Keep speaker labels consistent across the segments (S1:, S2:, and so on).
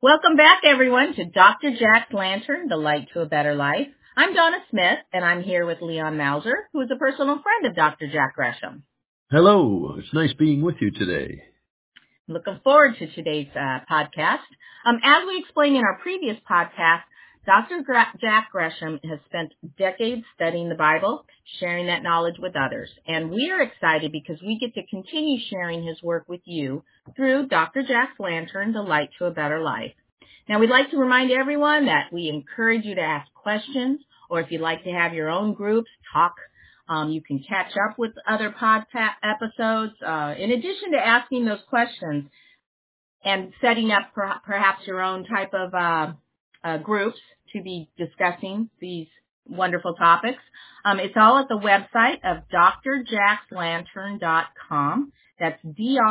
S1: Welcome back, everyone, to Dr. Jack's Lantern, The Light to a Better Life. I'm Donna Smith, and I'm here with Leon Mauser, who is a personal friend of Dr. Jack Gresham.
S2: Hello. It's nice being with you today.
S1: Looking forward to today's podcast. As we explained in our previous podcast, Dr. Jack Gresham has spent decades studying the Bible, sharing that knowledge with others. And we are excited because we get to continue sharing his work with you through Dr. Jack's Lantern, The Light to a Better Life. Now, we'd like to remind everyone that we encourage you to ask questions, or if you'd like to have your own groups talk, you can catch up with other podcast episodes. In addition to asking those questions and setting up perhaps your own type of groups to be discussing these wonderful topics. It's all at the website of drjackslantern.com. That's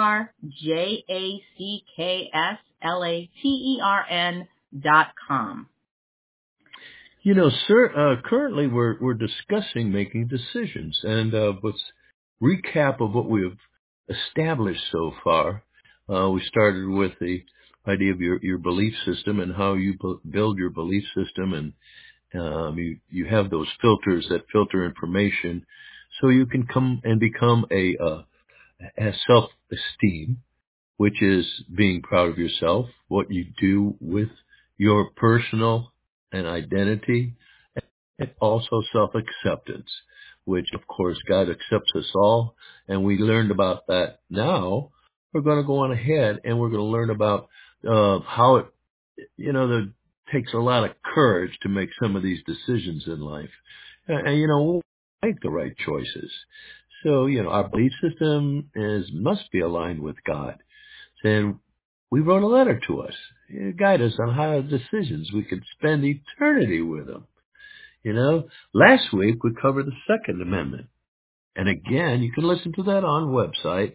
S1: drjackslantern.com.
S2: You know, sir, currently we're discussing making decisions, and let's recap of what we've established so far. We started with the idea of your belief system and how you build your belief system, and you have those filters that filter information, so you can come and become a self-esteem, which is being proud of yourself, what you do with your personal and identity, and also self-acceptance, which, of course, God accepts us all, and we learned about that. Now we're going to go on ahead, and we're going to learn about how it, there takes a lot of courage to make some of these decisions in life. And, we'll make the right choices. So, our belief system must be aligned with God. And we wrote a letter to us. Guide us on how decisions. We could spend eternity with Him. Last week we covered the Second Amendment. And again, you can listen to that on website,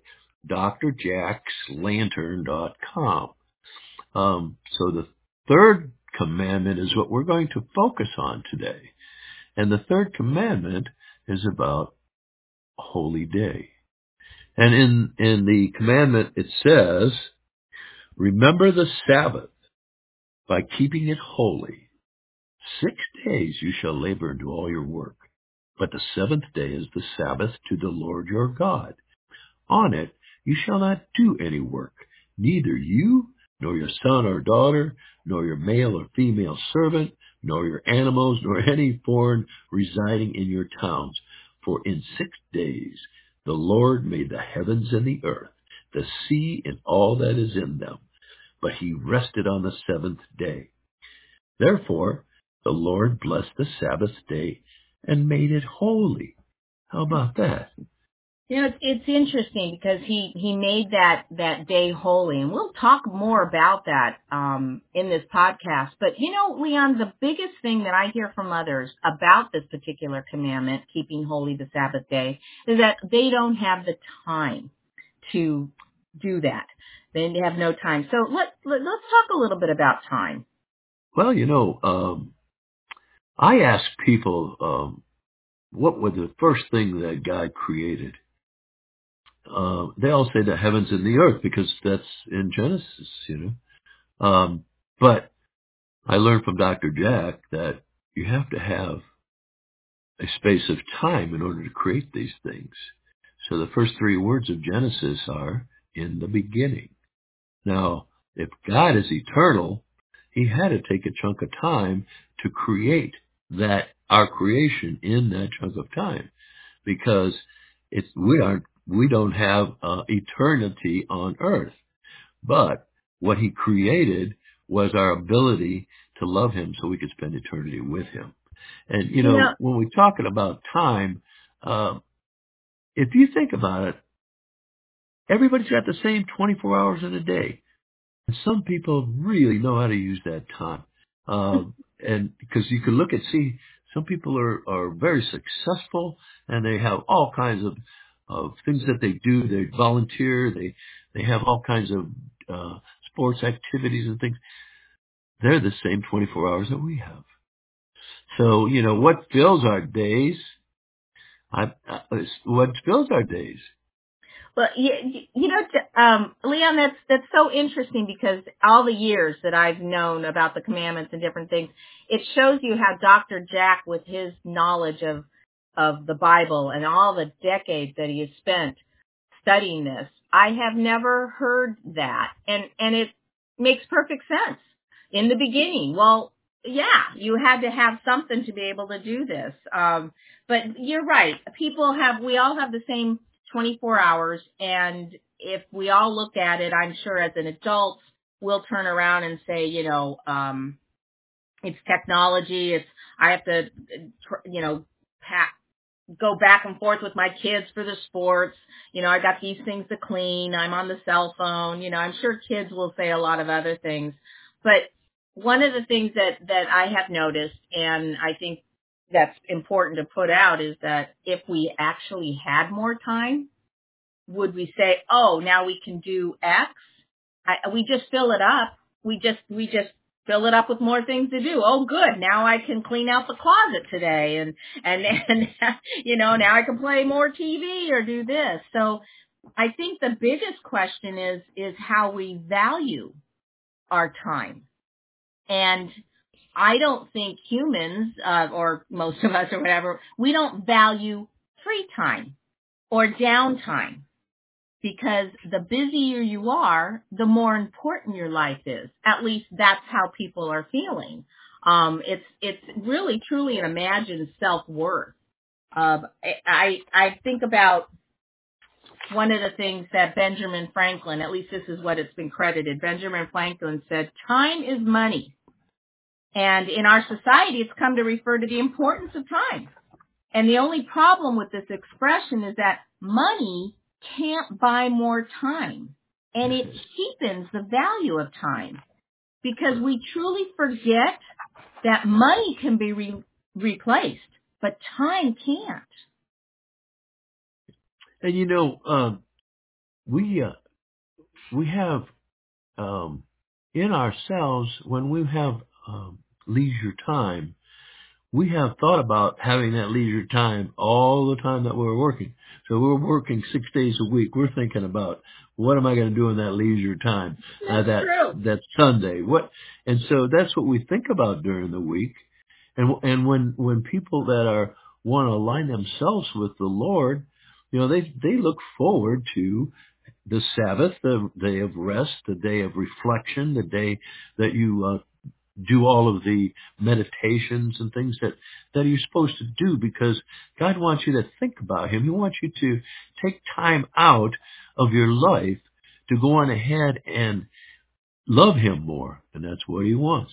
S2: drjackslantern.com. So the third commandment is what we're going to focus on today. And the third commandment is about a holy day. And in the commandment it says, remember the Sabbath by keeping it holy. 6 days you shall labor and do all your work, but the seventh day is the Sabbath to the Lord your God. On it you shall not do any work, neither you, nor your son or daughter, nor your male or female servant, nor your animals, nor any foreign residing in your towns. For in 6 days the Lord made the heavens and the earth, the sea and all that is in them, but He rested on the seventh day. Therefore the Lord blessed the Sabbath day and made it holy. How about that?
S1: It's interesting because he made that day holy, and we'll talk more about that in this podcast. But, Leon, the biggest thing that I hear from others about this particular commandment, keeping holy the Sabbath day, is that they don't have the time to do that. They have no time. So let's talk a little bit about time.
S2: Well, I ask people, what was the first thing that God created? They all say the heavens and the earth because that's in Genesis, But I learned from Dr. Jack that you have to have a space of time in order to create these things. So the first 3 words of Genesis are in the beginning. Now, if God is eternal, He had to take a chunk of time to create our creation in that chunk of time, because we don't have eternity on earth. But what He created was our ability to love Him so we could spend eternity with Him. And, when we're talking about time, if you think about it, everybody's got the same 24 hours in a day. And some people really know how to use that time. And because you can see some people are very successful, and they have all kinds of things that they do. They volunteer. They have all kinds of sports activities and things. They're the same 24 hours that we have. So, what fills our days? What fills our days?
S1: Well, Leon, that's so interesting because all the years that I've known about the commandments and different things, it shows you how Dr. Jack, with his knowledge of the Bible and all the decades that he has spent studying this, I have never heard that. And it makes perfect sense. In the beginning, well, yeah, you had to have something to be able to do this. But you're right. We all have the same 24 hours. And if we all look at it, I'm sure as an adult, we'll turn around and say, it's technology. I have to, go back and forth with my kids for the sports. I got these things to clean. I'm on the cell phone. I'm sure kids will say a lot of other things. But one of the things that I have noticed, and I think that's important to put out, is that if we actually had more time, would we say, oh, now we can do X? We just fill it up. We just fill it up with more things to do. Oh, good. Now I can clean out the closet today. And now I can play more TV or do this. So I think the biggest question is how we value our time. And I don't think humans, or most of us or whatever, we don't value free time or downtime. Because the busier you are, the more important your life is. At least that's how people are feeling. It's really truly an imagined self-worth. I think about one of the things that Benjamin Franklin, at least this is what it's been credited, Benjamin Franklin said, time is money. And in our society, it's come to refer to the importance of time. And the only problem with this expression is that money can't buy more time, and it cheapens the value of time because we truly forget that money can be replaced, but time can't.
S2: And we have in ourselves, when we have leisure time, we have thought about having that leisure time all the time that we're working. So we're working 6 days a week. We're thinking about, what am I going to do in that leisure time? That Sunday. And so that's what we think about during the week. And when people that want to align themselves with the Lord, they look forward to the Sabbath, the day of rest, the day of reflection, the day that you do all of the meditations and things that you're supposed to do, because God wants you to think about Him. He wants you to take time out of your life to go on ahead and love Him more. And that's what He wants.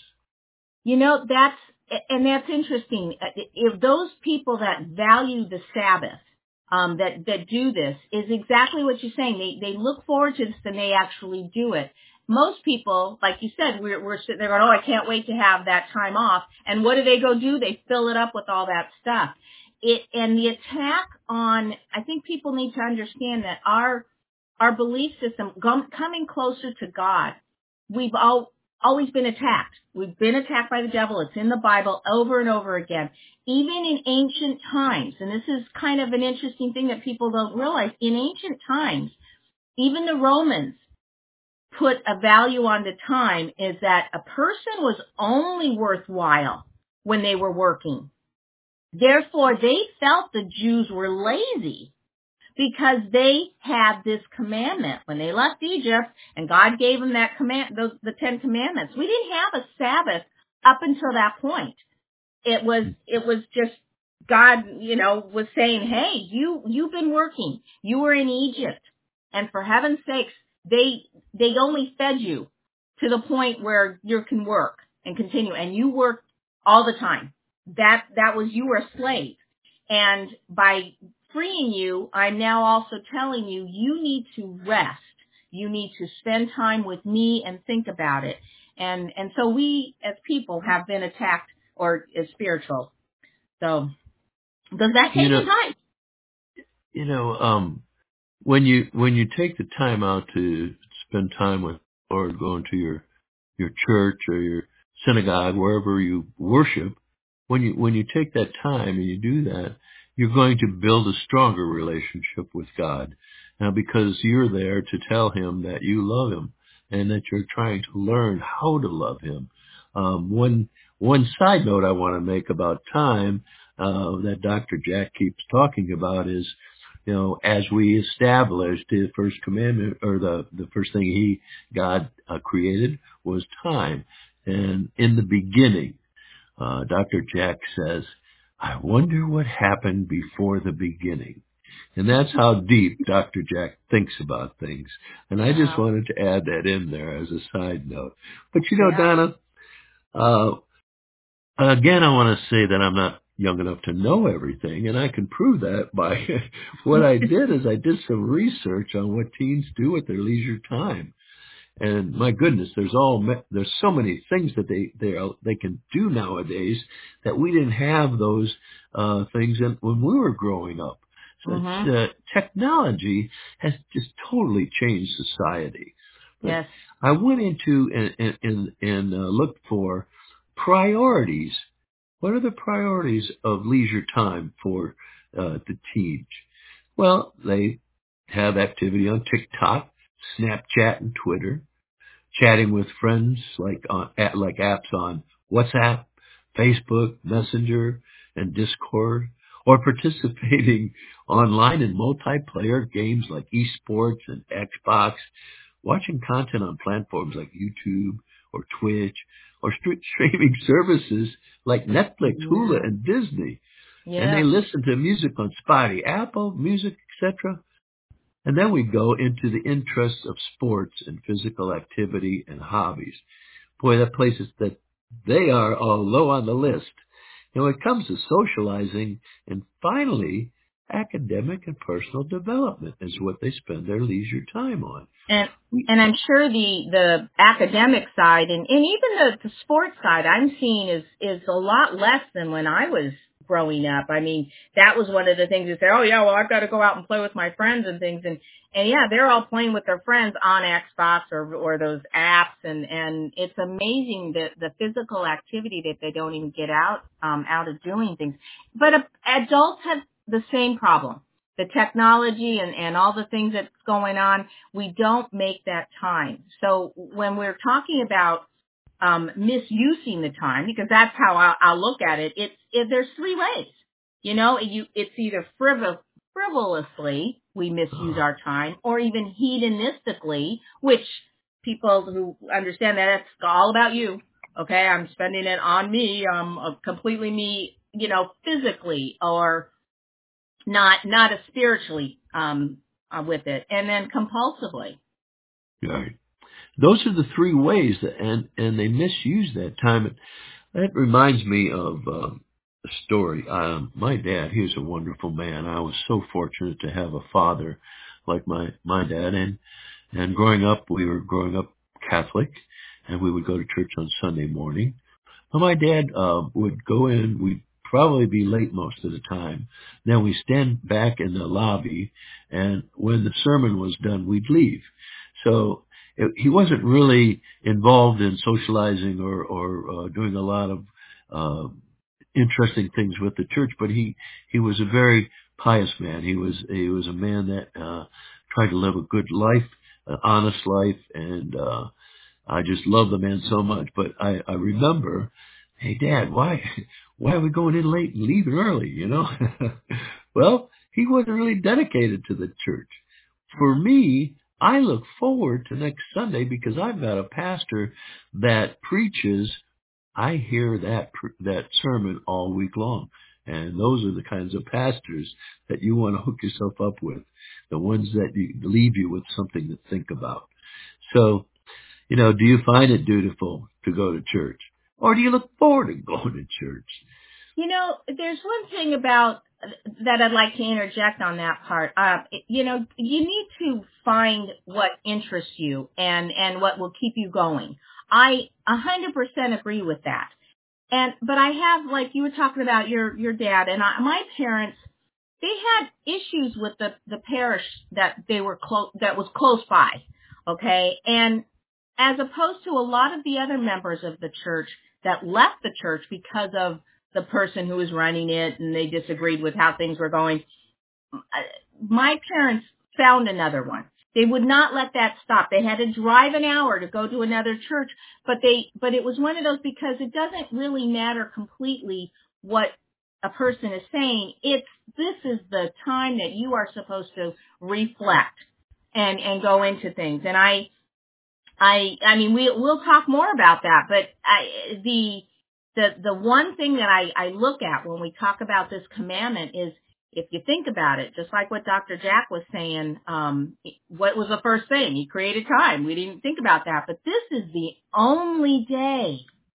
S1: That's interesting. If those people that value the Sabbath, that do this, is exactly what you're saying. They look forward to this and they actually do it. Most people, like you said, we're sitting there going, oh, I can't wait to have that time off. And what do? They do? They fill it up with all that stuff. And the attack on, I think people need to understand that our belief system, coming closer to God, we've always been attacked. We've been attacked by the devil. It's in the Bible over and over again. Even in ancient times, and this is kind of an interesting thing that people don't realize, in ancient times, even the Romans put a value on the time, is that a person was only worthwhile when they were working. Therefore, they felt the Jews were lazy because they had this commandment when they left Egypt, and God gave them that the 10 Commandments. We didn't have a Sabbath up until that point. It was just God, was saying, hey, you've been working. You were in Egypt, and for heaven's sakes, they only fed you to the point where you can work and continue, and you worked all the time. That was, you were a slave. And by freeing you, I'm now also telling you, you need to rest. You need to spend time with me and think about it. And so we as people have been attacked, or as spiritual. So does that take some time?
S2: When you take the time out to spend time with the Lord, going to your church or your synagogue, wherever you worship, when you take that time and you do that, you're going to build a stronger relationship with God. because you're there to tell him that you love him and that you're trying to learn how to love him. One side note I want to make about time that Dr. Jack keeps talking about is, as we established the first commandment, or the first thing God created was time. And in the beginning, Dr. Jack says, I wonder what happened before the beginning. And that's how deep Dr. Jack thinks about things. And I just wanted to add that in there as a side note. But Donna, again, I want to say that I'm not young enough to know everything, and I can prove that by what I did is I did some research on what teens do with their leisure time. And my goodness, there's so many things that they can do nowadays that we didn't have those things when we were growing up. So technology has just totally changed society.
S1: Yes.
S2: I went into and looked for priorities. What are the priorities of leisure time for the teens? Well, they have activity on TikTok, Snapchat, and Twitter, chatting with friends like apps on WhatsApp, Facebook, Messenger, and Discord, or participating online in multiplayer games like esports and Xbox, watching content on platforms like YouTube or Twitch, or streaming services like Netflix, Hulu, and Disney. Yeah. And they listen to music on Spotify, Apple Music, etc. And then we go into the interests of sports and physical activity and hobbies. Boy, that places that they are all low on the list. And when it comes to socializing, and finally, academic and personal development is what they spend their leisure time on.
S1: And I'm sure the academic side and even the sports side I'm seeing is a lot less than when I was growing up. I mean, that was one of the things you say, oh yeah, well, I've got to go out and play with my friends and things. And yeah, they're all playing with their friends on Xbox or those apps. And it's amazing the physical activity that they don't even get out of doing things. But adults have the same problem. The technology and all the things that's going on, we don't make that time. So when we're talking about misusing the time, because that's how I'll look at it, there's three ways. It's either frivolously we misuse our time, or even hedonistically, which people who understand that it's all about you. Okay, I'm spending it on me, completely me, physically, or not as spiritually with it, and then compulsively.
S2: Right. Those are the three ways and they misuse that time. That reminds me of a story. My dad, he was a wonderful man. I was so fortunate to have a father like my dad, and growing up, we were growing up Catholic, and we would go to church on Sunday morning. Well, my dad would go in. We'd probably be late most of the time. Then we stand back in the lobby, and when the sermon was done, we'd leave. So he wasn't really involved in socializing or doing a lot of interesting things with the church, but he was a very pious man. He was a man that tried to live a good life, an honest life, and I just love the man so much. But I remember, hey, Dad, why are we going in late and leaving early, Well, he wasn't really dedicated to the church. For me, I look forward to next Sunday because I've got a pastor that preaches. I hear that sermon all week long. And those are the kinds of pastors that you want to hook yourself up with, the ones that leave you with something to think about. So, do you find it dutiful to go to church? Or do you look forward to going to church?
S1: There's one thing about that I'd like to interject on that part. You need to find what interests you and what will keep you going. I 100% agree with that. But I have, like you were talking about your dad and my parents, they had issues with the parish that that was close by. Okay. And as opposed to a lot of the other members of the church that left the church because of the person who was running it and they disagreed with how things were going. My parents found another one. They would not let that stop. They had to drive an hour to go to another church, but it was one of those, because it doesn't really matter completely what a person is saying. This is the time that you are supposed to reflect and go into things. And I mean, we'll talk more about that, but the one thing that I look at when we talk about this commandment is, if you think about it, just like what Dr. Jack was saying, what was the first thing? He created time. We didn't think about that, but this is the only day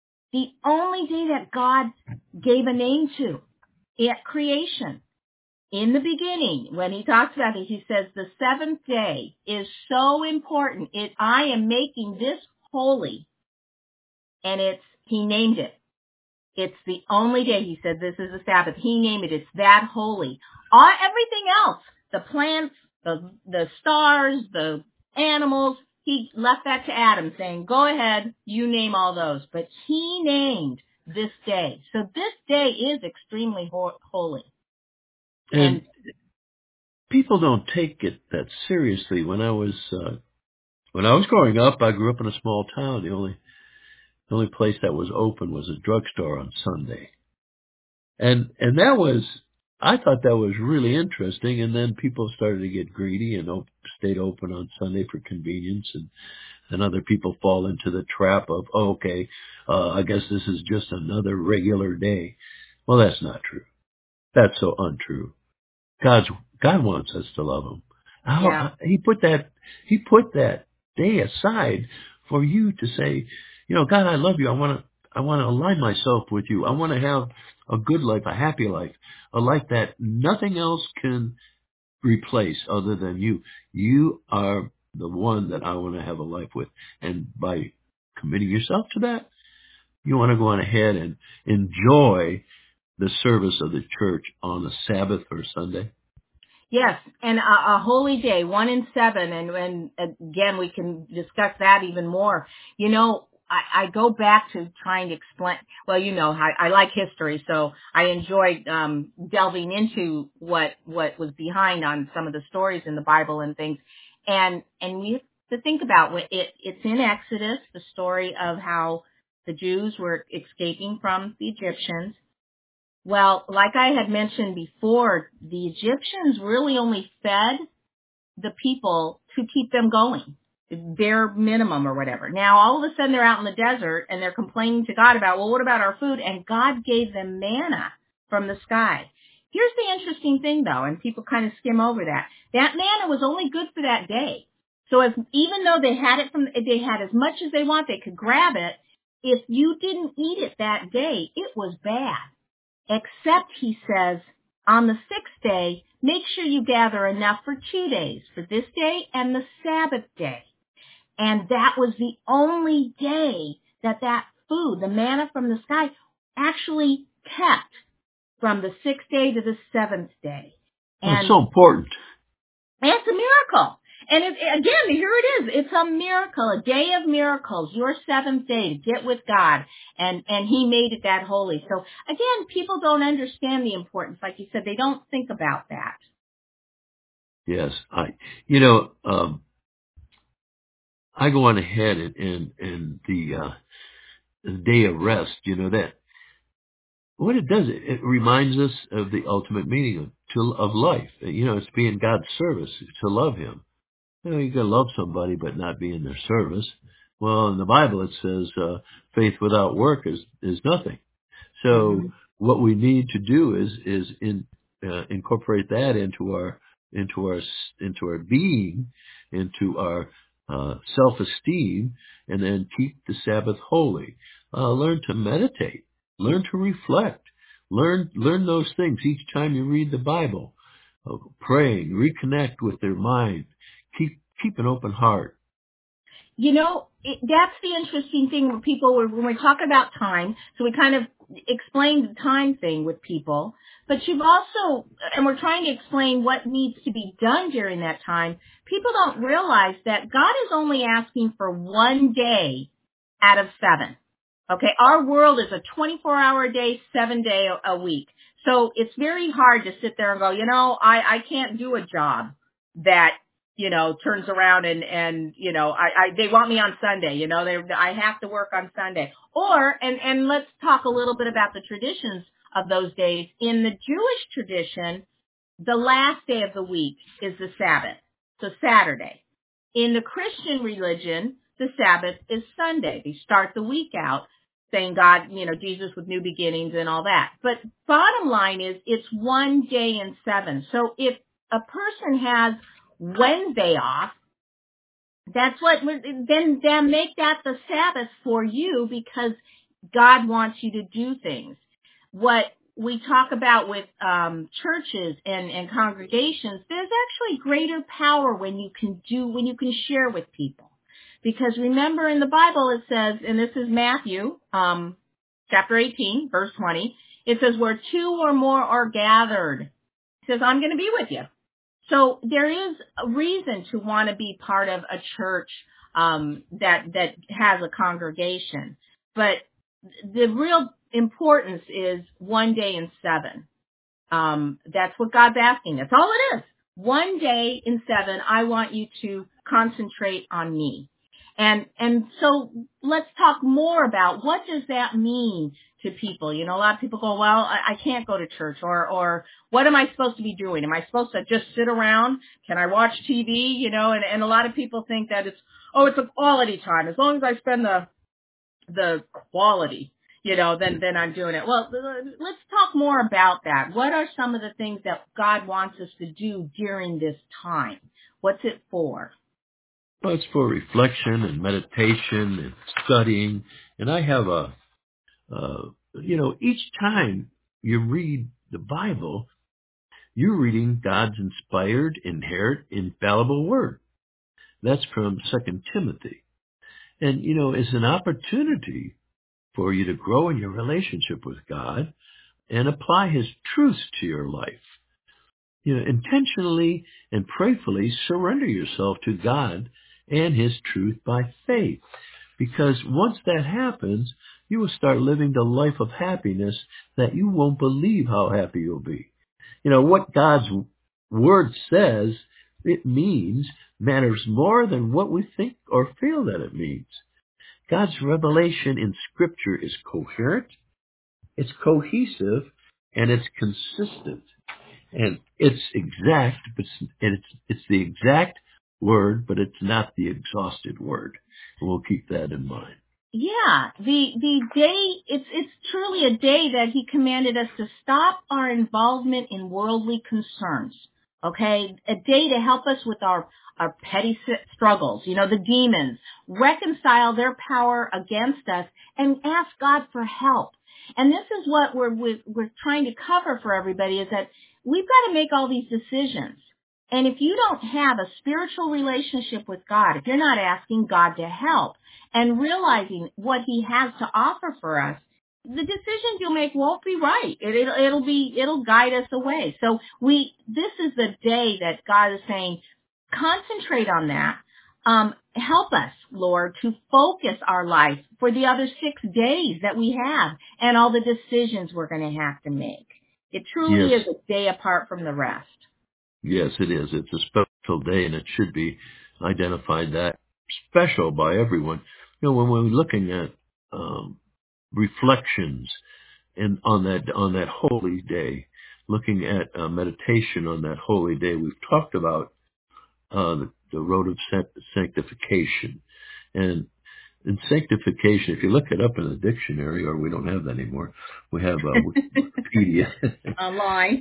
S1: that God gave a name to at creation. In the beginning, when he talks about it, he says the seventh day is so important. I am making this holy, and he named it. It's the only day. He said this is the Sabbath. He named it. It's that holy. Everything else, the plants, the stars, the animals, he left that to Adam, saying, go ahead, you name all those. But he named this day. So this day is extremely holy.
S2: And people don't take it that seriously. When I was growing up, I grew up in a small town. The only place that was open was a drugstore on Sunday. And I thought that was really interesting. And then people started to get greedy and stayed open on Sunday for convenience. And other people fall into the trap of, I guess this is just another regular day. Well, that's not true. That's so untrue. God wants us to love him.
S1: Yeah.
S2: He put that day aside for you to say, God, I love you. I want to align myself with you. I want to have a good life, a happy life, a life that nothing else can replace other than you. You are the one that I want to have a life with. And by committing yourself to that, you want to go on ahead and enjoy the service of the church on a Sabbath or Sunday.
S1: Yes, and a holy day, 1 in 7, and again, we can discuss that even more. I go back to trying to explain, well, I like history, so I enjoy delving into what was behind on some of the stories in the Bible and things. And we have to think about it's in Exodus, the story of how the Jews were escaping from the Egyptians. Well, like I had mentioned before, the Egyptians really only fed the people to keep them going, bare minimum or whatever. Now, all of a sudden, they're out in the desert, and they're complaining to God about, well, what about our food? And God gave them manna from the sky. Here's the interesting thing, though, and people kind of skim over that. That manna was only good for that day. So even though they had as much as they want, they could grab it. If you didn't eat it that day, it was bad. Except, he says, on the 6th day, make sure you gather enough for 2 days, for this day and the Sabbath day. And that was the only day that food, the manna from the sky, actually kept from the 6th day to the 7th day. And
S2: it's so important.
S1: It's a miracle. And again, here it is. It's a miracle, a day of miracles, your 7th day to get with God. And he made it that holy. So again, people don't understand the importance. Like you said, they don't think about that.
S2: Yes. I go on ahead and the day of rest, that what it does, it reminds us of the ultimate meaning of life. It's being God's service, to love him. You can love somebody but not be in their service. Well, in the Bible it says faith without work is nothing. So what we need to do is incorporate that into our being, into our self-esteem, and then keep the Sabbath holy. Learn to meditate. Learn to reflect. Learn those things each time you read the Bible. Praying, reconnect with their mind. Keep an open heart.
S1: That's the interesting thing when we talk about time. So we kind of explained the time thing with people, but and we're trying to explain what needs to be done during that time. People don't realize that God is only asking for 1 day out of 7. Okay. Our world is a 24-hour day, 7-day a week. So it's very hard to sit there and go, I can't do a job. that, turns around and they want me on Sunday, I have to work on Sunday. And let's talk a little bit about the traditions of those days. In the Jewish tradition, the last day of the week is the Sabbath, so Saturday. In the Christian religion, the Sabbath is Sunday. They start the week out saying God, Jesus with new beginnings and all that. But bottom line is it's one day in 7. So if a person has Wednesday off, then make that the Sabbath for you, because God wants you to do things. What we talk about with churches and congregations, there's actually greater power when you can share with people. Because remember, in the Bible it says, and this is Matthew chapter 18, verse 20, it says, where 2 or more are gathered, it says, I'm going to be with you. So there is a reason to want to be part of a church that has a congregation. But the real importance is one day in 7. That's what God's asking. That's all it is. One day in 7, I want you to concentrate on me. And so let's talk more about what does that mean to people. A lot of people go, well, I can't go to church, or what am I supposed to be doing? Am I supposed to just sit around? Can I watch TV? And a lot of people think that it's a quality time. As long as I spend the quality, then I'm doing it. Well, let's talk more about that. What are some of the things that God wants us to do during this time? What's it for?
S2: Well, it's for reflection and meditation and studying. And I have each time you read the Bible, you're reading God's inspired, inerrant, infallible word. That's from 2 Timothy. And, it's an opportunity for you to grow in your relationship with God and apply His truths to your life. Intentionally and prayerfully surrender yourself to God and His truth by faith. Because once that happens, you will start living the life of happiness that you won't believe how happy you'll be. What God's Word says it means matters more than what we think or feel that it means. God's revelation in Scripture is coherent, it's cohesive, and it's consistent. And it's exact, but it's the exact word, but it's not the exhausted word. And we'll keep that in mind.
S1: Yeah, the day, it's truly a day that He commanded us to stop our involvement in worldly concerns. Okay, a day to help us with our petty struggles, the demons, reconcile their power against us, and ask God for help. And this is what we're trying to cover for everybody, is that we've got to make all these decisions. And if you don't have a spiritual relationship with God, if you're not asking God to help and realizing what He has to offer for us, the decisions you'll make won't be right. It'll guide us away. So this is the day that God is saying, concentrate on that. Help us, Lord, to focus our life for the other 6 days that we have and all the decisions we're going to have to make. It truly is a day apart from the rest.
S2: Yes, it is. It's a special day, and it should be identified that special by everyone. When we're looking at reflections and on that holy day, looking at meditation on that holy day, we've talked about the road of sanctification. And in sanctification, if you look it up in the dictionary, or we don't have that anymore, we have Wikipedia.
S1: Online.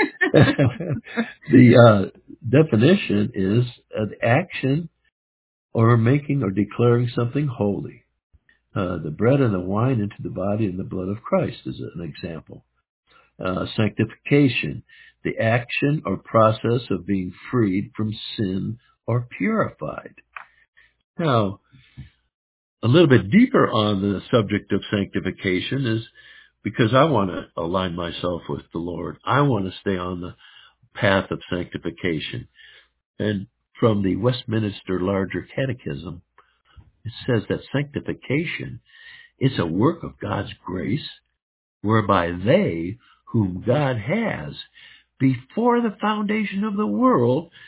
S2: The definition is an action or making or declaring something holy. The bread and the wine into the body and the blood of Christ is an example. Sanctification, the action or process of being freed from sin or purified. Now, a little bit deeper on the subject of sanctification is because I want to align myself with the Lord. I want to stay on the path of sanctification. And from the Westminster Larger Catechism, it says that sanctification is a work of God's grace, whereby they whom God has, before the foundation of the world,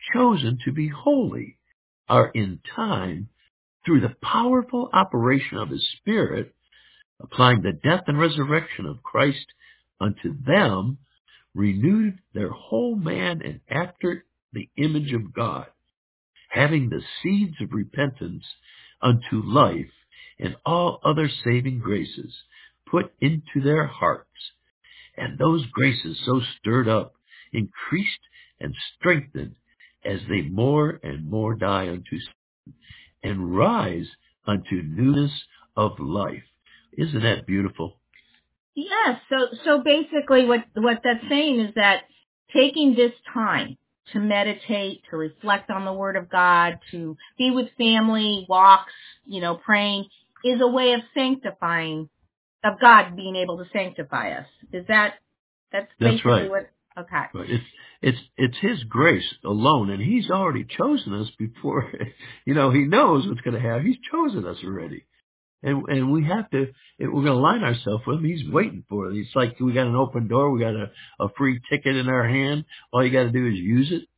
S2: chosen to be holy are in time, through the powerful operation of his Spirit, applying the death and resurrection of Christ unto them, renewed their whole man and after the image of God, having the seeds of repentance unto life and all other saving graces put into their hearts. And those graces so stirred up, increased and strengthened as they more and more die unto sin and rise unto newness of life. Isn't that beautiful?
S1: Yes. So basically what that's saying is that taking this time to meditate, to reflect on the Word of God, to be with family, walks, praying, is a way of sanctifying, of God being able to sanctify us. That's basically
S2: right.
S1: what, okay.
S2: Right. It's His grace alone, and He's already chosen us before, He knows what's going to happen. He's chosen us already. And we have to, we're going to align ourselves with Him. He's waiting for it. It's like we got an open door. We got a free ticket in our hand. All you got to do is use it.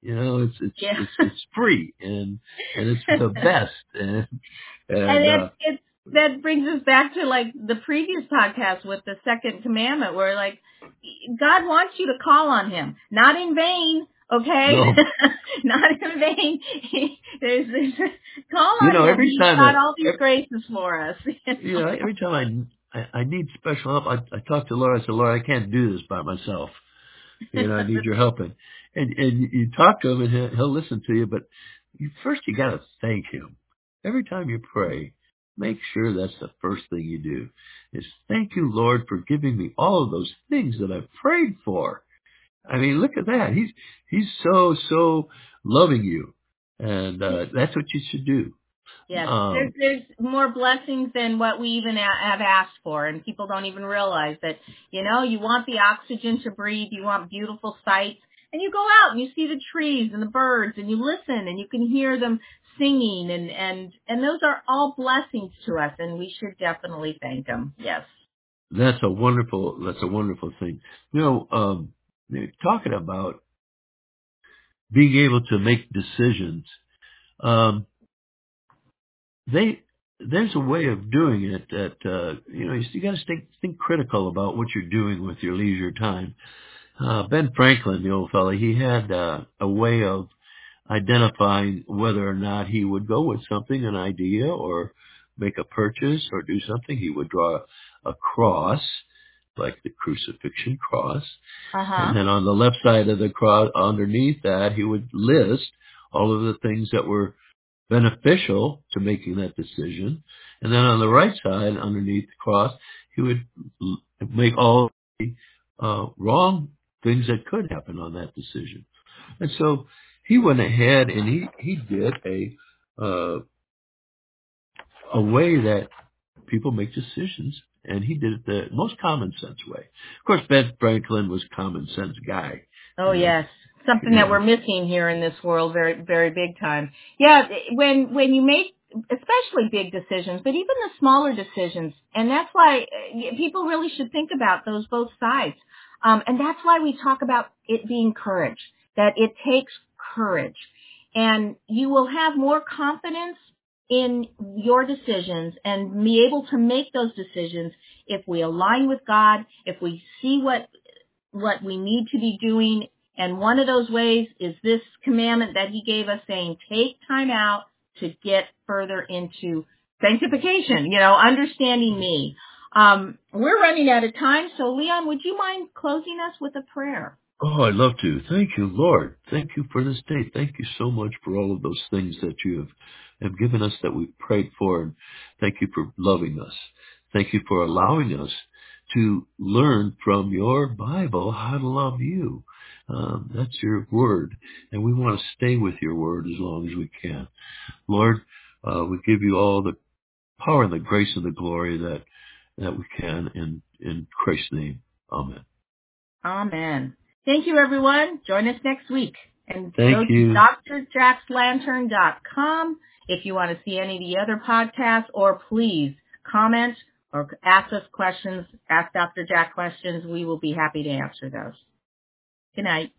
S2: It's free and it's the best.
S1: And that brings us back to like the previous podcast with the second commandment, where like God wants you to call on Him, not in vain. Okay,
S2: no.
S1: Not in vain. There's call on Him.
S2: Every
S1: He's
S2: time
S1: got all these graces for us.
S2: Every time I need special help, I talk to Lord. I say, Lord, I can't do this by myself. I need your help. And you talk to Him, and He'll listen to you. But first, you got to thank Him. Every time you pray, make sure that's the first thing you do. Is thank you, Lord, for giving me all of those things that I've prayed for. I mean, look at that. He's so loving you, and that's what you should do.
S1: Yes, there's more blessings than what we even have asked for, and people don't even realize that, you want the oxygen to breathe, you want beautiful sights, and you go out and you see the trees and the birds, and you listen, and you can hear them singing, and those are all blessings to us, and we should definitely thank them. Yes.
S2: That's a wonderful thing. Talking about being able to make decisions, there's a way of doing it that, you got to think critical about what you're doing with your leisure time. Ben Franklin, the old fella, he had a way of identifying whether or not he would go with something, an idea, or make a purchase or do something. He would draw a cross, like the crucifixion cross. And then on the left side of the cross, underneath that, he would list all of the things that were beneficial to making that decision. And then on the right side, underneath the cross, he would make all the wrong things that could happen on that decision. And so he went ahead and he did a way that people make decisions, and he did it the most common sense way. Of course, Ben Franklin was a common sense guy.
S1: Oh, yes. Something that we're missing here in this world very, very big time. Yeah, when you make especially big decisions, but even the smaller decisions, and that's why people really should think about those both sides. And that's why we talk about it being courage, that it takes courage. And you will have more confidence in your decisions and be able to make those decisions if we align with God, if we see what we need to be doing. And one of those ways is this commandment that He gave us, saying, take time out to get further into sanctification, understanding me. We're running out of time. So Leon, would you mind closing us with a prayer?
S2: Oh, I'd love to. Thank you, Lord. Thank you for this day. Thank you so much for all of those things that you have given us that we've prayed for. And thank you for loving us. Thank you for allowing us to learn from your Bible how to love you. That's your word. And we want to stay with your word as long as we can. Lord, we give you all the power and the grace and the glory that we can in Christ's name. Amen.
S1: Amen. Thank you, everyone. Join us next week. And
S2: go
S1: to drjackslantern.com if you want to see any of the other podcasts, or please comment or ask us questions, ask Dr. Jack questions. We will be happy to answer those. Good night.